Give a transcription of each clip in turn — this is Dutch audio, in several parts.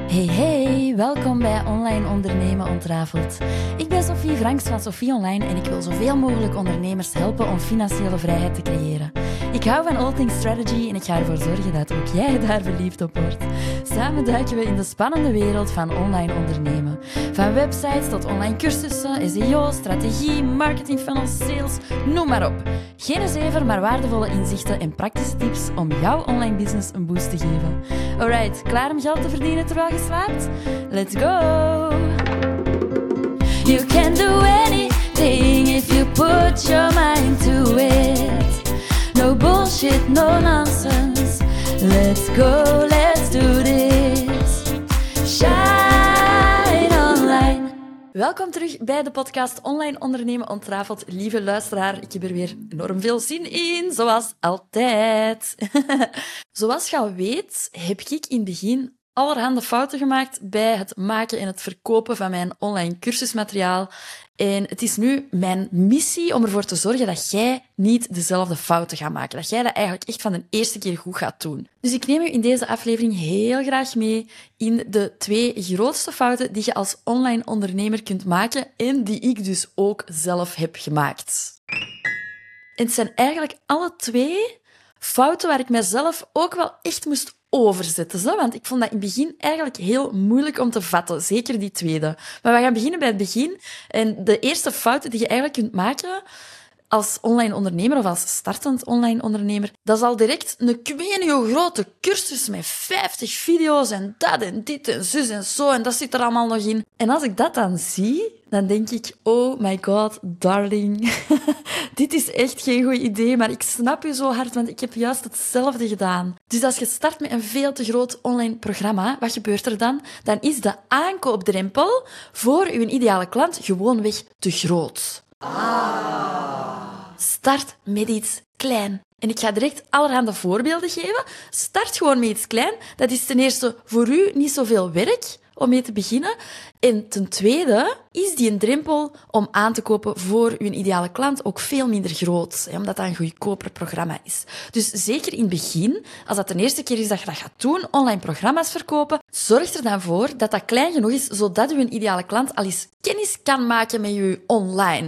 Hey, welkom bij Online Ondernemen Ontrafeld. Ik ben Sophie Franks van Sophie Online en ik wil zoveel mogelijk ondernemers helpen om financiële vrijheid te creëren. Ik hou van all things strategy en ik ga ervoor zorgen dat ook jij daar verliefd op wordt. Samen duiken we in de spannende wereld van online ondernemen. Van websites tot online cursussen, SEO, strategie, marketing funnels, sales, noem maar op. Geen zever, maar waardevolle inzichten en praktische tips om jouw online business een boost te geven. Alright, klaar om geld te verdienen terwijl je slaapt? Let's go! You can do anything if you put your mind to it. No bullshit, no nonsense. Let's go, let's do this. Shine online. Welkom terug bij de podcast Online Ondernemen Ontrafeld. Lieve luisteraar, ik heb er weer enorm veel zin in, zoals altijd. Zoals je al weet, heb ik in het begin allerhande fouten gemaakt bij het maken en het verkopen van mijn online cursusmateriaal. En het is nu mijn missie om ervoor te zorgen dat jij niet dezelfde fouten gaat maken. Dat jij dat eigenlijk echt van de eerste keer goed gaat doen. Dus ik neem u in deze aflevering heel graag mee in de 2 grootste fouten die je als online ondernemer kunt maken en die ik dus ook zelf heb gemaakt. En het zijn eigenlijk alle 2 fouten waar ik mezelf ook wel echt moest overzetten. Want ik vond dat in het begin eigenlijk heel moeilijk om te vatten. Zeker die tweede. Maar we gaan beginnen bij het begin. En de eerste fout die je eigenlijk kunt maken als online ondernemer of als startend online ondernemer, dat is al direct een grote cursus met 50 video's en dat en dit en zus en zo en dat zit er allemaal nog in. En als ik dat dan zie, dan denk ik, oh my god, darling, dit is echt geen goed idee, maar ik snap je zo hard, want ik heb juist hetzelfde gedaan. Dus als je start met een veel te groot online programma, wat gebeurt er dan? Dan is de aankoopdrempel voor je ideale klant gewoonweg te groot. Start met iets klein. En ik ga direct allerhande voorbeelden geven. Start gewoon met iets klein. Dat is ten eerste voor u niet zoveel werk om mee te beginnen. En ten tweede is die een drempel om aan te kopen voor uw ideale klant ook veel minder groot, omdat dat een goedkoper programma is. Dus zeker in het begin, als dat de eerste keer is dat je dat gaat doen, online programma's verkopen, zorg er dan voor dat dat klein genoeg is, zodat uw ideale klant al eens kennis kan maken met je online.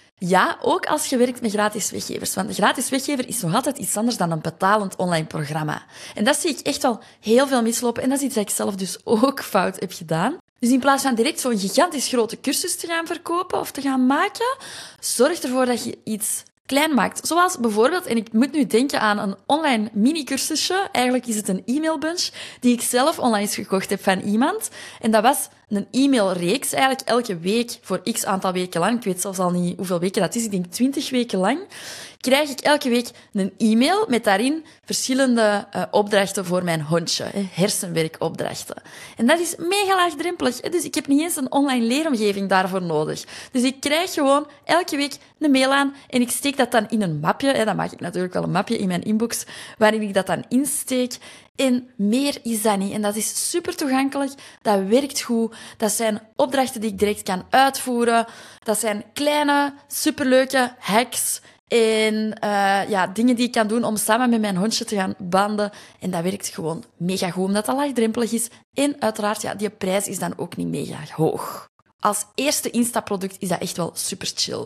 Ja, ook als je werkt met gratis weggevers. Want een gratis weggever is nog altijd iets anders dan een betalend online programma. En dat zie ik echt wel heel veel mislopen. En dat is iets dat ik zelf dus ook fout heb gedaan. Dus in plaats van direct zo'n gigantisch grote cursus te gaan verkopen of te gaan maken, zorg ervoor dat je iets klein maakt. Zoals bijvoorbeeld, en ik moet nu denken aan een online mini-cursusje. Eigenlijk is het een e-mailbunch die ik zelf onlangs gekocht heb van iemand. En dat was een e-mailreeks, eigenlijk elke week voor x aantal weken lang. Ik weet zelfs al niet hoeveel weken dat is. Ik denk 20 weken lang. Krijg ik elke week een e-mail met daarin verschillende opdrachten voor mijn hondje. Hersenwerkopdrachten. En dat is mega laagdrempelig. Dus ik heb niet eens een online leeromgeving daarvoor nodig. Dus ik krijg gewoon elke week een mail aan en ik steek dat dan in een mapje. Dan maak ik natuurlijk wel een mapje in mijn inbox waarin ik dat dan insteek. En meer is dat niet. En dat is super toegankelijk. Dat werkt goed. Dat zijn opdrachten die ik direct kan uitvoeren. Dat zijn kleine, superleuke hacks. En dingen die ik kan doen om samen met mijn hondje te gaan banden. En dat werkt gewoon mega goed, omdat dat laagdrempelig is. En uiteraard, die prijs is dan ook niet mega hoog. Als eerste instapproduct is dat echt wel super chill.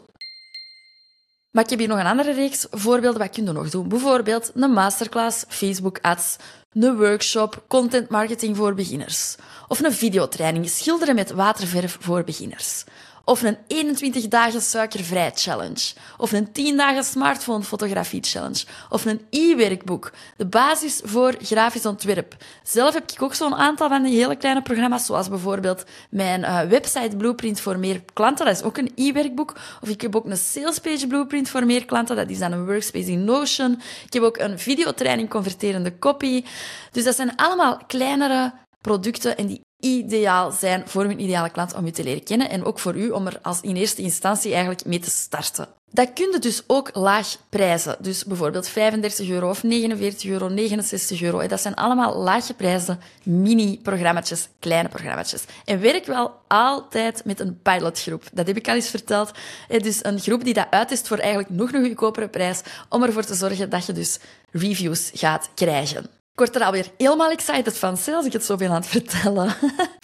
Maar ik heb hier nog een andere reeks voorbeelden. Wat kun je nog doen? Bijvoorbeeld een masterclass, Facebook ads, een workshop, content marketing voor beginners. Of een videotraining, schilderen met waterverf voor beginners. Of een 21 dagen suikervrij challenge. Of een 10 dagen smartphone fotografie challenge. Of een e-werkboek. De basis voor grafisch ontwerp. Zelf heb ik ook zo'n aantal van die hele kleine programma's, zoals bijvoorbeeld mijn website blueprint voor meer klanten. Dat is ook een e-werkboek. Of ik heb ook een salespage blueprint voor meer klanten. Dat is dan een workspace in Notion. Ik heb ook een videotraining converterende copy. Dus dat zijn allemaal kleinere producten en die ideaal zijn voor mijn ideale klant om u te leren kennen en ook voor u om er als in eerste instantie eigenlijk mee te starten. Dat kun je dus ook laag prijzen. Dus bijvoorbeeld €35 of €49, €69. Dat zijn allemaal laaggeprijsde mini-programmaatjes, kleine programmaatjes. En werk wel altijd met een pilotgroep. Dat heb ik al eens verteld. Dus een groep die dat uittest voor eigenlijk nog een goedkopere prijs om ervoor te zorgen dat je dus reviews gaat krijgen. Ik word er alweer helemaal excited van, als ik het zoveel aan het vertellen.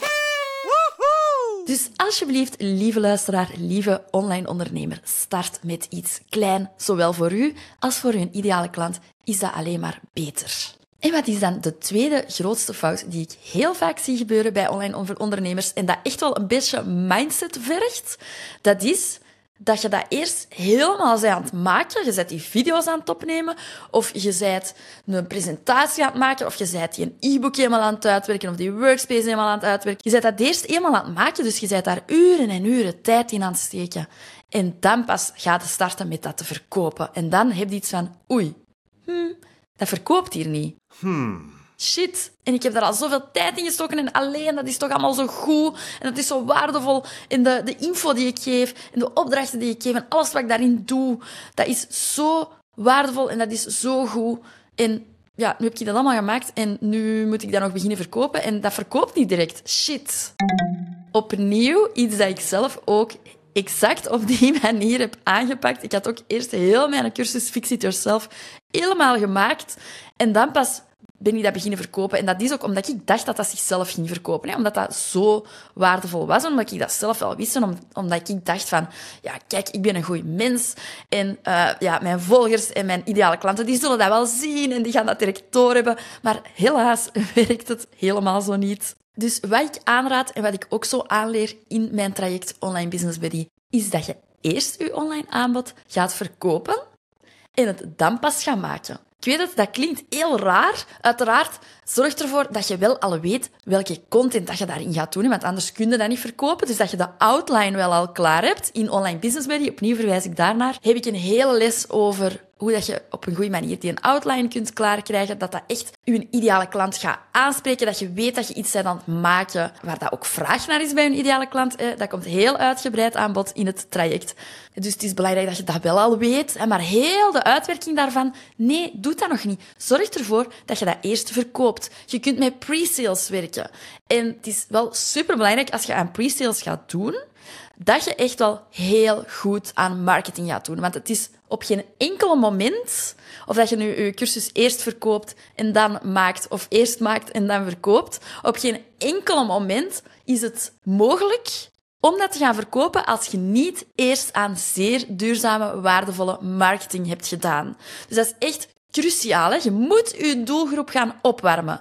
Dus alsjeblieft, lieve luisteraar, lieve online ondernemer, start met iets klein. Zowel voor u als voor uw ideale klant is dat alleen maar beter. En wat is dan de tweede grootste fout die ik heel vaak zie gebeuren bij online ondernemers en dat echt wel een beetje mindset vergt? Dat is dat je dat eerst helemaal bent aan het maken. Je bent die video's aan het opnemen, of je bent een presentatie aan het maken, of je bent die een e-book helemaal aan het uitwerken, of die workspace helemaal aan het uitwerken. Je bent dat eerst helemaal aan het maken, dus je bent daar uren en uren tijd in aan het steken. En dan pas gaat je starten met dat te verkopen. En dan heb je iets van, oei, dat verkoopt hier niet. Shit. En ik heb daar al zoveel tijd in gestoken en alleen, dat is toch allemaal zo goed en dat is zo waardevol. En de info die ik geef en de opdrachten die ik geef en alles wat ik daarin doe, dat is zo waardevol en dat is zo goed. En ja, nu heb ik dat allemaal gemaakt en nu moet ik dat nog beginnen verkopen en dat verkoopt niet direct. Shit. Opnieuw iets dat ik zelf ook exact op die manier heb aangepakt. Ik had ook eerst heel mijn cursus Fix It Yourself helemaal gemaakt en dan pas ben ik dat beginnen verkopen. En dat is ook omdat ik dacht dat dat zichzelf ging verkopen. Hè? Omdat dat zo waardevol was. Omdat ik dat zelf wel wist. En omdat ik dacht van, ja, kijk, ik ben een goed mens. En mijn volgers en mijn ideale klanten, die zullen dat wel zien. En die gaan dat direct doorhebben. Maar helaas werkt het helemaal zo niet. Dus wat ik aanraad en wat ik ook zo aanleer in mijn traject Online Business Buddy, is dat je eerst je online aanbod gaat verkopen en het dan pas gaat maken. Ik weet het, dat klinkt heel raar. Uiteraard, zorg ervoor dat je wel al weet welke content dat je daarin gaat doen, want anders kun je dat niet verkopen. Dus dat je de outline wel al klaar hebt in Online Business Buddy. Opnieuw verwijs ik daarnaar. Heb ik een hele les over hoe dat je op een goede manier die een outline kunt klaarkrijgen, dat dat echt je ideale klant gaat aanspreken, dat je weet dat je iets bent aan het maken waar dat ook vraag naar is bij een ideale klant. Dat komt heel uitgebreid aan bod in het traject. Dus het is belangrijk dat je dat wel al weet, maar heel de uitwerking daarvan, nee, doe dat nog niet. Zorg ervoor dat je dat eerst verkoopt. Je kunt met pre-sales werken. En het is wel superbelangrijk als je aan pre-sales gaat doen, dat je echt wel heel goed aan marketing gaat doen. Want het is op geen enkel moment, of dat je nu je cursus eerst verkoopt en dan maakt, of eerst maakt en dan verkoopt, op geen enkel moment is het mogelijk om dat te gaan verkopen als je niet eerst aan zeer duurzame, waardevolle marketing hebt gedaan. Dus dat is echt cruciaal. Hè? Je moet je doelgroep gaan opwarmen.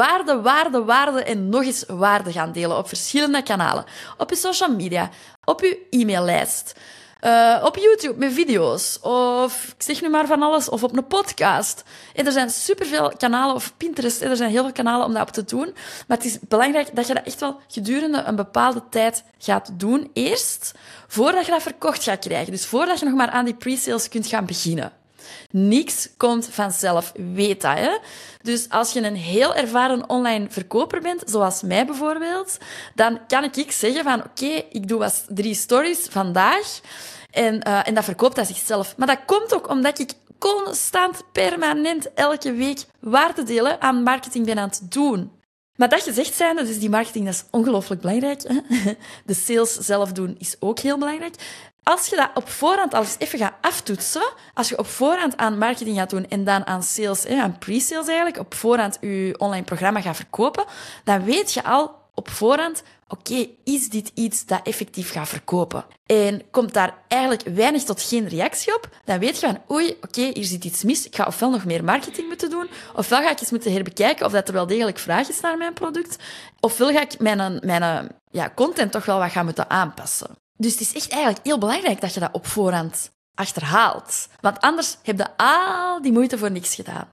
Waarde en nog eens waarde gaan delen op verschillende kanalen. Op je social media, op je e-maillijst, op YouTube met video's, of ik zeg nu maar van alles, of op een podcast. En er zijn superveel kanalen, of Pinterest, er zijn heel veel kanalen om dat op te doen. Maar het is belangrijk dat je dat echt wel gedurende een bepaalde tijd gaat doen, eerst, voordat je dat verkocht gaat krijgen. Dus voordat je nog maar aan die pre-sales kunt gaan beginnen. Niks komt vanzelf, weet dat, hè? Dus als je een heel ervaren online verkoper bent, zoals mij bijvoorbeeld, dan kan ik zeggen van oké, ik doe was 3 stories vandaag en dat verkoopt dat zichzelf. Maar dat komt ook omdat ik constant, permanent, elke week waarde delen aan marketing ben aan het doen. Maar dat gezegd zijnde, dus die marketing, dat is ongelooflijk belangrijk. Hè? De sales zelf doen is ook heel belangrijk. Als je dat op voorhand al eens even gaat aftoetsen, als je op voorhand aan marketing gaat doen en dan aan sales, aan pre-sales eigenlijk, op voorhand je online programma gaat verkopen, dan weet je al op voorhand, oké, is dit iets dat effectief gaat verkopen? En komt daar eigenlijk weinig tot geen reactie op, dan weet je van, oei, oké, hier zit iets mis, ik ga ofwel nog meer marketing moeten doen, ofwel ga ik eens moeten herbekijken of dat er wel degelijk vraag is naar mijn product, ofwel ga ik mijn content toch wel wat gaan moeten aanpassen. Dus het is echt eigenlijk heel belangrijk dat je dat op voorhand achterhaalt. Want anders heb je al die moeite voor niks gedaan.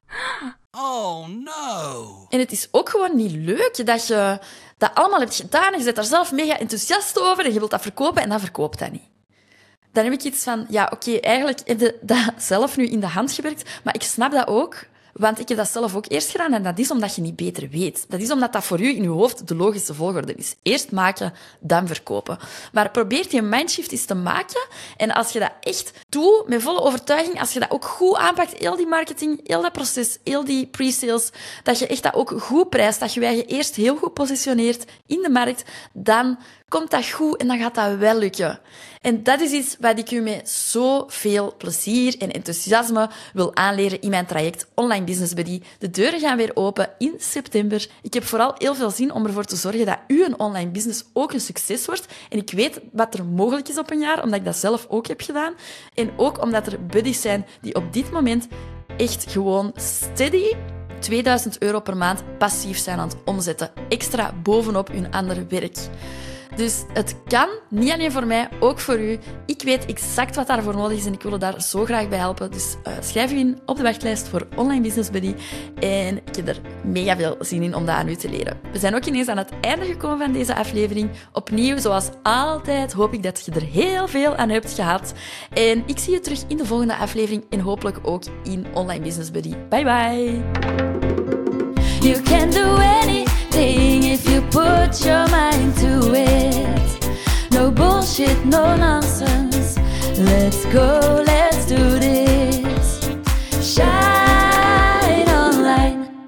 Oh no! En het is ook gewoon niet leuk dat je dat allemaal hebt gedaan en je bent daar zelf mega enthousiast over en je wilt dat verkopen en dan verkoopt dat niet. Dan heb ik iets van, ja, oké, eigenlijk heb je dat zelf nu in de hand gewerkt, maar ik snap dat ook. Want ik heb dat zelf ook eerst gedaan en dat is omdat je niet beter weet. Dat is omdat dat voor u in je hoofd de logische volgorde is. Eerst maken, dan verkopen. Maar probeer die mindshift eens te maken. En als je dat echt doet, met volle overtuiging, als je dat ook goed aanpakt, heel die marketing, heel dat proces, heel die pre-sales, dat je echt dat ook goed prijst, dat je je eerst heel goed positioneert in de markt, dan komt dat goed en dan gaat dat wel lukken. En dat is iets wat ik u met zoveel plezier en enthousiasme wil aanleren in mijn traject Online Business Buddy. De deuren gaan weer open in september. Ik heb vooral heel veel zin om ervoor te zorgen dat uw online business ook een succes wordt. En ik weet wat er mogelijk is op een jaar, omdat ik dat zelf ook heb gedaan. En ook omdat er buddies zijn die op dit moment echt gewoon steady €2000 per maand passief zijn aan het omzetten. Extra bovenop hun andere werk. Dus het kan, niet alleen voor mij, ook voor u. Ik weet exact wat daarvoor nodig is en ik wil er daar zo graag bij helpen. Dus schrijf u in op de wachtlijst voor Online Business Buddy. En ik heb er mega veel zin in om dat aan u te leren. We zijn ook ineens aan het einde gekomen van deze aflevering. Opnieuw, zoals altijd, hoop ik dat je er heel veel aan hebt gehad. En ik zie je terug in de volgende aflevering en hopelijk ook in Online Business Buddy. Bye bye! You can do anything if you put your mind to it. No bullshit, no nonsense. Let's go, let's do this.